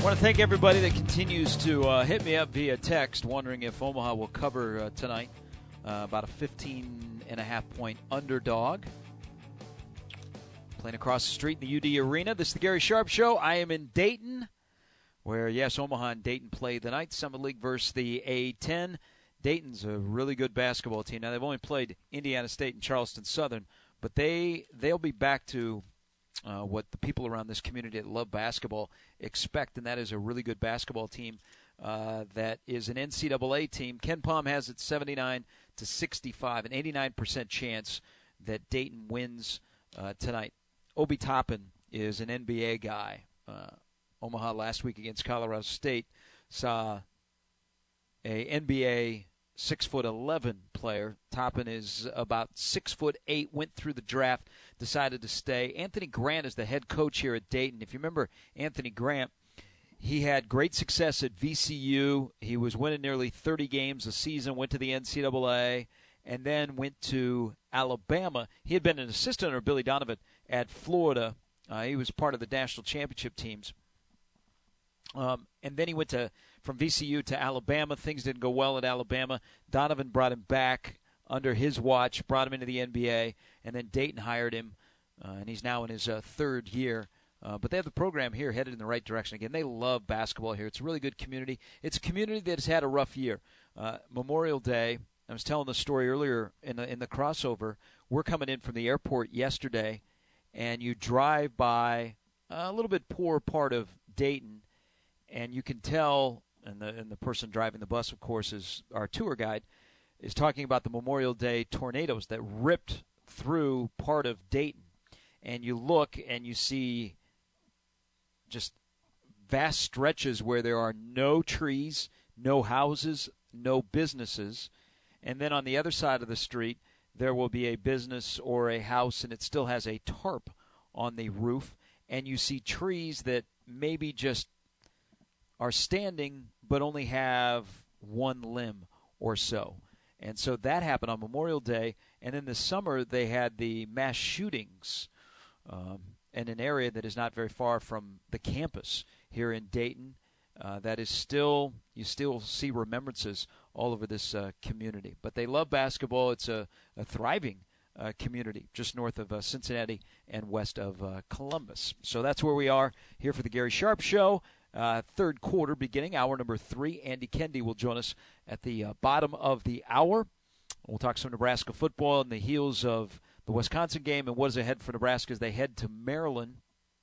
want to thank everybody that continues to hit me up via text, wondering if Omaha will cover tonight. About a 15.5-point underdog. Playing across the street in the UD Arena. This is the Gary Sharp Show. I am in Dayton, where, yes, Omaha and Dayton play tonight. Summit League versus the A-10. Dayton's a really good basketball team. Now, they've only played Indiana State and Charleston Southern, but they'll be back to what the people around this community that love basketball expect, and that is a really good basketball team that is an NCAA team. Ken Palm has it 79-65, an 89% chance that Dayton wins tonight. Obi Toppin is an NBA guy. Omaha last week against Colorado State saw a NBA 6'11" player. Toppin is about 6'8", went through the draft, decided to stay. Anthony Grant is the head coach here at Dayton. If you remember Anthony Grant, he had great success at VCU. He was winning nearly 30 games a season, went to the NCAA, and then went to Alabama. He had been an assistant under Billy Donovan at Florida. He was part of the national championship teams. And then he went from VCU to Alabama. Things didn't go well at Alabama. Donovan brought him back under his watch, brought him into the NBA, and then Dayton hired him, and he's now in his third year. But they have the program here headed in the right direction. Again, they love basketball here. It's a really good community. It's a community that has had a rough year. Memorial Day, I was telling the story earlier in the crossover. We're coming in from the airport yesterday, and you drive by a little bit poor part of Dayton, and you can tell, and the person driving the bus, of course, is our tour guide, is talking about the Memorial Day tornadoes that ripped through part of Dayton. And you look and you see just vast stretches where there are no trees, no houses, no businesses. And then on the other side of the street, there will be a business or a house, and it still has a tarp on the roof. And you see trees that maybe just are standing but only have one limb or so. And so that happened on Memorial Day. And in the summer, they had the mass shootings in an area that is not very far from the campus here in Dayton. That is still, you still see remembrances all over this community. But they love basketball. It's a thriving community just north of Cincinnati and west of Columbus. So that's where we are here for the Gary Sharp Show. Third quarter beginning, hour number 3. Andy Kendi will join us at the bottom of the hour. We'll talk some Nebraska football in the heels of the Wisconsin game and what is ahead for Nebraska as they head to Maryland.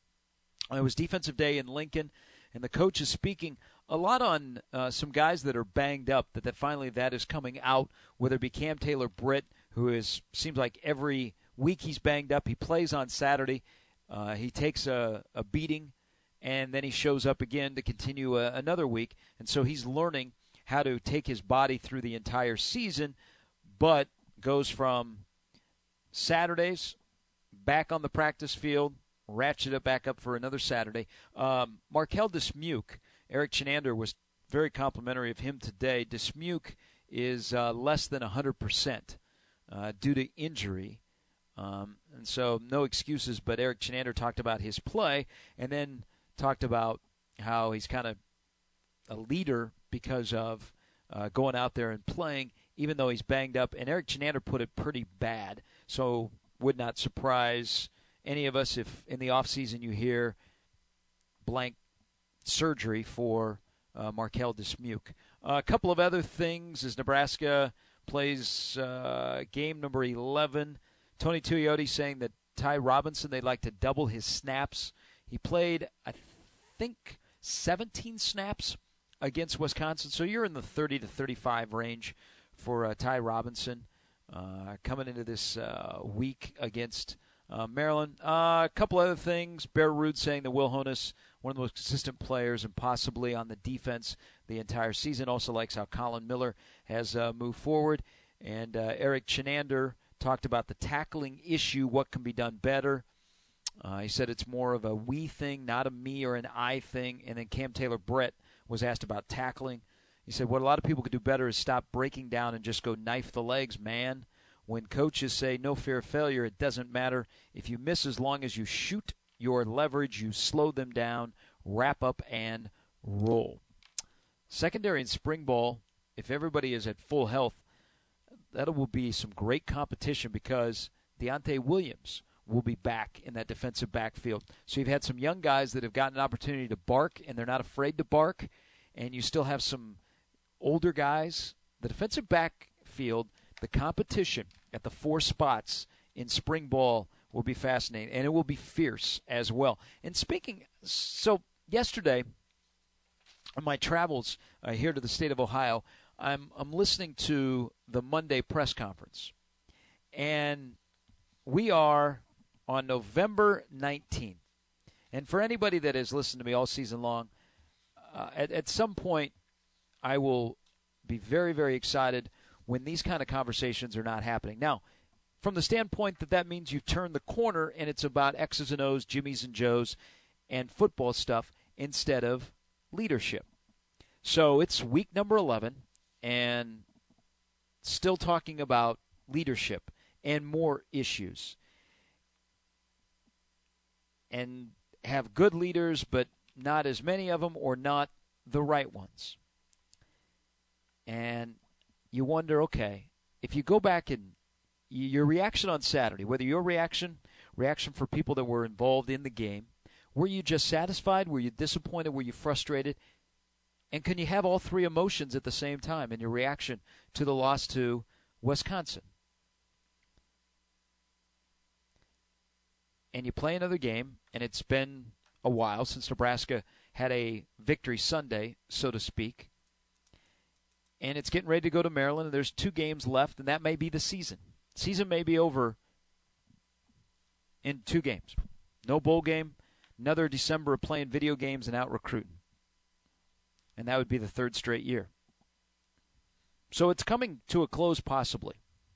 It was defensive day in Lincoln, and the coach is speaking a lot on some guys that are banged up, that finally that is coming out, whether it be Cam Taylor-Britt, who seems like every week he's banged up. He plays on Saturday. He takes a beating, and then he shows up again to continue another week. And so he's learning how to take his body through the entire season, but goes from Saturdays back on the practice field, ratchet it back up for another Saturday. Markel Dismuke, Eric Chenander was very complimentary of him today. Dismuke is less than 100% due to injury. And so no excuses, but Eric Chenander talked about his play and then talked about how he's kind of a leader because of going out there and playing, even though he's banged up. And Eric Chenander put it pretty bad, so would not surprise any of us if in the offseason you hear blank surgery for Markel Dismuke. A couple of other things as Nebraska plays game number 11. Tony Tuioti saying that Ty Robinson, they'd like to double his snaps. He played, I think, 17 snaps against Wisconsin. So you're in the 30 to 35 range for Ty Robinson coming into this week against Maryland. A couple other things. Bear Ruud saying that Will Honas, one of the most consistent players and possibly on the defense the entire season, also likes how Colin Miller has moved forward. And Eric Chenander talked about the tackling issue, what can be done better. He said it's more of a we thing, not a me or an I thing. And then Cam Taylor-Britt was asked about tackling. He said what a lot of people could do better is stop breaking down and just go knife the legs, man. When coaches say no fear of failure, it doesn't matter. If you miss as long as you shoot your leverage, you slow them down, wrap up, and roll. Secondary and spring ball, if everybody is at full health, that will be some great competition because Deontay Williams will be back in that defensive backfield. So you've had some young guys that have gotten an opportunity to bark, and they're not afraid to bark, and you still have some older guys. The defensive backfield, the competition at the 4 spots in spring ball will be fascinating, and it will be fierce as well. And so yesterday on my travels here to the state of Ohio, I'm listening to the Monday press conference, and we are on November 19th. And for anybody that has listened to me all season long, at some point I will be very, very excited when these kind of conversations are not happening. Now, from the standpoint that means you've turned the corner and it's about X's and O's, Jimmy's and Joe's, and football stuff instead of leadership. So it's week number 11 and still talking about leadership and more issues. And have good leaders, but not as many of them or not the right ones. And you wonder, okay, if you go back and your reaction on Saturday, whether your reaction for people that were involved in the game, were you just satisfied? Were you disappointed? Were you frustrated? And can you have all 3 emotions at the same time in your reaction to the loss to Wisconsin? And you play another game, and it's been a while since Nebraska had a victory Sunday, so to speak. And it's getting ready to go to Maryland, and there's 2 games left, and that may be the season. Season may be over in 2 games. No bowl game, another December of playing video games and out recruiting. And that would be the 3rd straight year. So it's coming to a close possibly.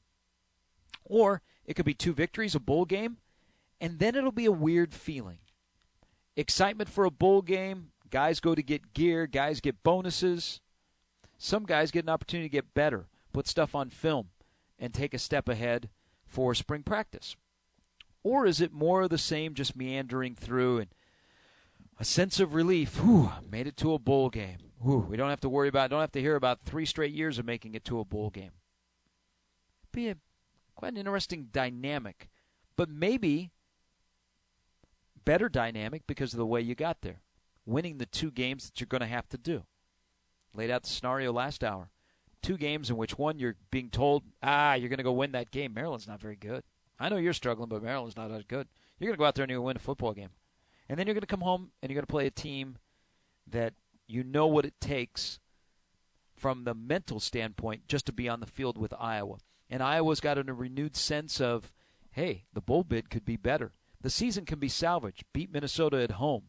Or it could be 2 victories, a bowl game, and then it'll be a weird feeling. Excitement for a bowl game. Guys go to get gear. Guys get bonuses. Some guys get an opportunity to get better, put stuff on film, and take a step ahead for spring practice. Or is it more of the same, just meandering through and a sense of relief? Whew, made it to a bowl game. Whew, we don't have to hear about 3 straight years of making it to a bowl game. It'd be quite an interesting dynamic, but maybe better dynamic because of the way you got there. Winning the 2 games that you're going to have to do. Laid out the scenario last hour. 2 games in which one you're being told, you're going to go win that game. Maryland's not very good. I know you're struggling, but Maryland's not as good. You're going to go out there and you're going to win a football game. And then you're going to come home and you're going to play a team that you know what it takes from the mental standpoint just to be on the field with Iowa. And Iowa's got a renewed sense of, hey, the bowl bid could be better. The season can be salvaged. Beat Minnesota at home.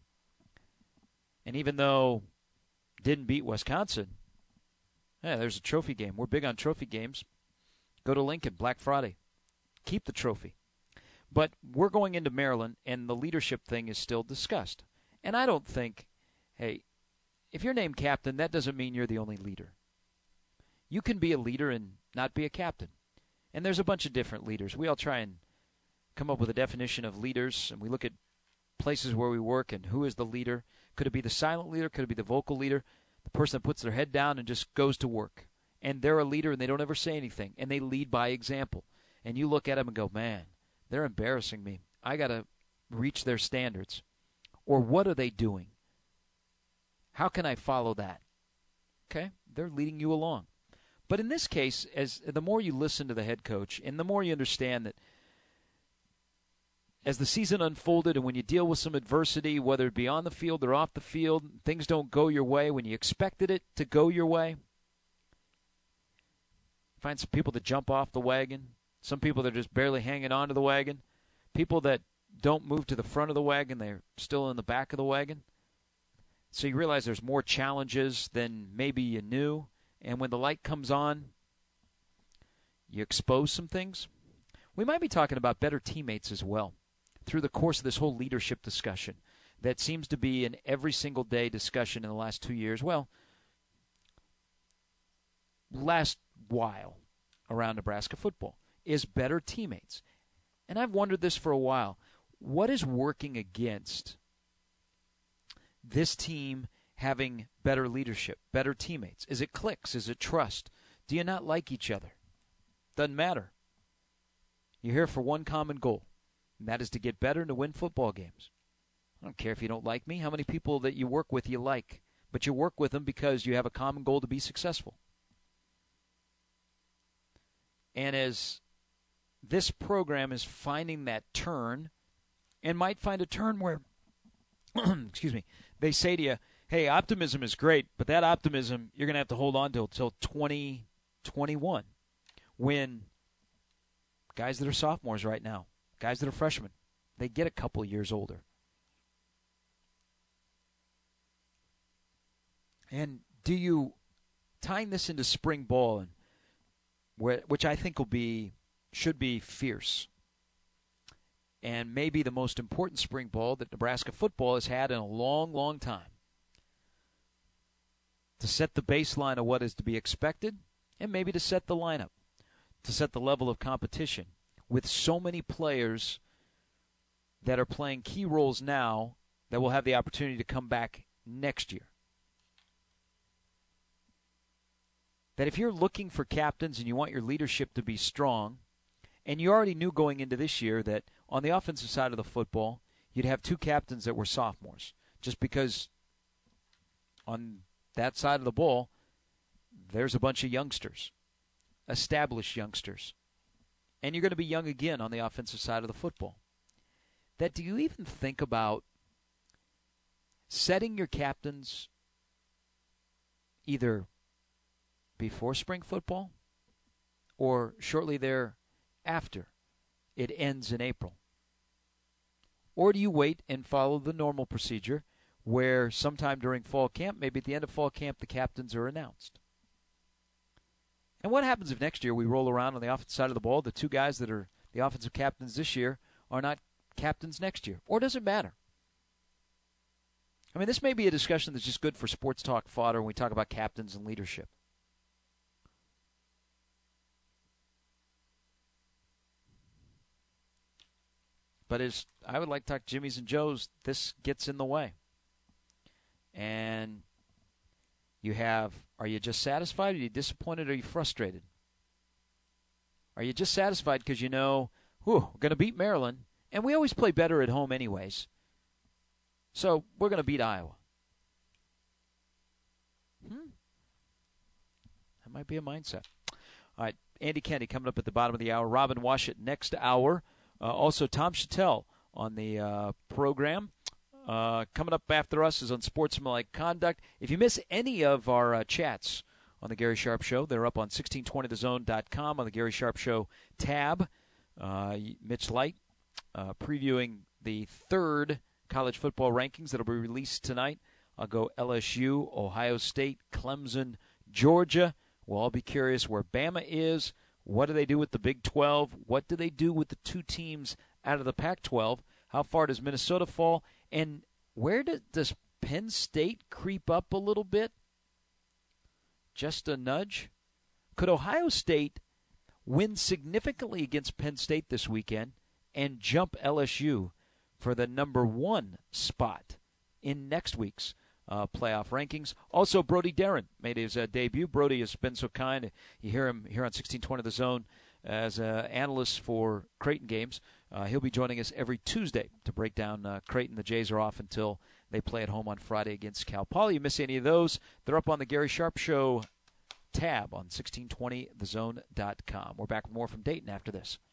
And even though didn't beat Wisconsin, there's a trophy game. We're big on trophy games. Go to Lincoln, Black Friday. Keep the trophy. But we're going into Maryland, and the leadership thing is still discussed. And I don't think, hey, if you're named captain, that doesn't mean you're the only leader. You can be a leader and not be a captain. And there's a bunch of different leaders. We all try and come up with a definition of leaders, and we look at places where we work and who is the leader. Could it be the silent leader? Could it be the vocal leader? The person that puts their head down and just goes to work. And they're a leader and they don't ever say anything. And they lead by example. And you look at them and go, man, they're embarrassing me. I got to reach their standards. Or what are they doing? How can I follow that? Okay, they're leading you along. But in this case, as the more you listen to the head coach and the more you understand that as the season unfolded and when you deal with some adversity, whether it be on the field or off the field, things don't go your way when you expected it to go your way. Find some people that jump off the wagon, some people that are just barely hanging on to the wagon, people that don't move to the front of the wagon, they're still in the back of the wagon. So you realize there's more challenges than maybe you knew. And when the light comes on, you expose some things. We might be talking about better teammates as well through the course of this whole leadership discussion that seems to be an every single day discussion in the last 2 years. Well, last while around Nebraska football is better teammates. And I've wondered this for a while. What is working against this team having better leadership, better teammates? Is it cliques? Is it trust? Do you not like each other? Doesn't matter. You're here for one common goal, and that is to get better and to win football games. I don't care if you don't like me. How many people that you work with you like? But you work with them because you have a common goal to be successful. And as this program is finding that turn, and might find a turn where, excuse me, they say to you, hey, optimism is great, but that optimism you're going to have to hold on to until 2021, when guys that are sophomores right now, guys that are freshmen, they get a couple years older. And do you, tying this into spring ball, and which I think should be fierce, and maybe the most important spring ball that Nebraska football has had in a long, long time, to set the baseline of what is to be expected, and maybe to set the lineup, to set the level of competition with so many players that are playing key roles now that will have the opportunity to come back next year. That if you're looking for captains and you want your leadership to be strong, and you already knew going into this year that on the offensive side of the football, you'd have two captains that were sophomores, just because on that side of the ball, there's a bunch of youngsters, established youngsters. And you're going to be young again on the offensive side of the football. That do you even think about setting your captains either before spring football or shortly thereafter it ends in April? Or do you wait and follow the normal procedure where sometime during fall camp, maybe at the end of fall camp, the captains are announced? And what happens if next year we roll around on the offensive side of the ball, the two guys that are the offensive captains this year are not captains next year? Or does it matter? I mean, this may be a discussion that's just good for sports talk fodder when we talk about captains and leadership. But as I would like to talk Jimmy's and Joe's, this gets in the way. And you have, are you just satisfied? Are you disappointed? Are you frustrated? Are you just satisfied because you know, we're going to beat Maryland, and we always play better at home anyways, so we're going to beat Iowa? That might be a mindset. All right, Andy Kennedy coming up at the bottom of the hour. Robin Washut next hour. Also, Tom Chattel on the program. Coming up after us is Unsportsmanlike Conduct. If you miss any of our chats on the Gary Sharp Show, they're up on 1620thezone.com on the Gary Sharp Show tab. Mitch Light previewing the third college football rankings that will be released tonight. I'll go LSU, Ohio State, Clemson, Georgia. We'll all be curious where Bama is. What do they do with the Big 12? What do they do with the two teams out of the Pac-12? How far does Minnesota fall? And where does Penn State creep up a little bit? Just a nudge? Could Ohio State win significantly against Penn State this weekend and jump LSU for the number 1 spot in next week's playoff rankings? Also, Brody Darren made his debut. Brody has been so kind. You hear him here on 1620 The Zone as an analyst for Creighton games. He'll be joining us every Tuesday to break down Creighton. The Jays are off until they play at home on Friday against Cal Poly. You miss any of those, they're up on the Gary Sharp Show tab on 1620thezone.com. We're back with more from Dayton after this.